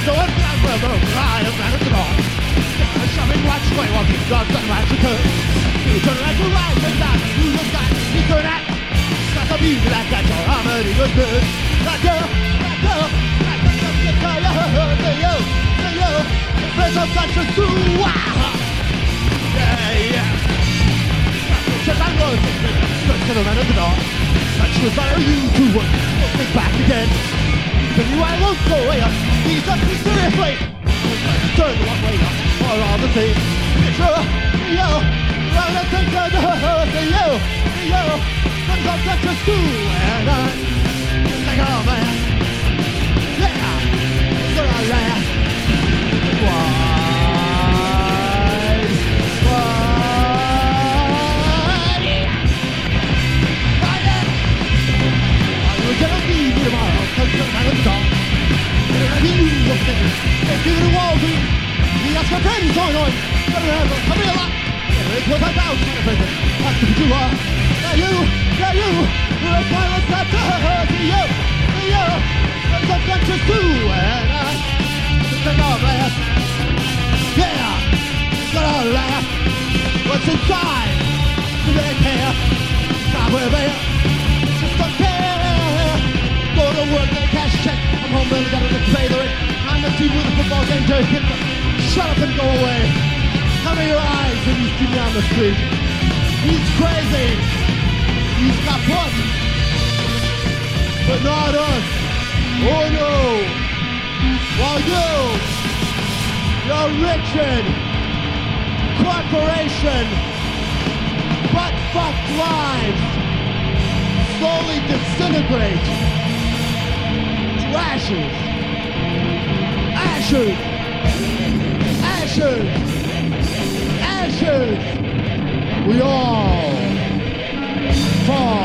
So I'm not forever, I am not at all. Shoving watch, play walking dogs and watch a turn. You turn right to right, and down, you look back, you turn at. Like a beat like that, your harmony was good. Like yo, there's a touch of two, yeah. Check my rose, first to the man at the door. Touch was better you to work, think back again. Then you I won't go away up, he's up seriously. Turn one way up, or all the same. Picture, yo, run and take the yo. There's a touch of two, and it's like, oh man. Yeah, it's all right. Tomorrow, cause the man is gone. He knew the thing. They give it a wall to him. He asked for friends going on. Come here a lot. It was a doubt kind of person. That's what you are. Yeah, you. We're silent that to you. There's a bunch of two. And it's an all laugh. Yeah, it's an all laugh. What's inside? Do they care? Not where they are. Just don't care. Go to work, get a cash check. I'm home early, gotta look trailer. I'm the team with the football game, Jerry hit them. Shut up and go away. Cover your eyes when you see me on the street. He's crazy. He's kaput. But not us. Oh no. While you're Richard, corporation, butt-fucked lives slowly disintegrate. Ashes, we all fall.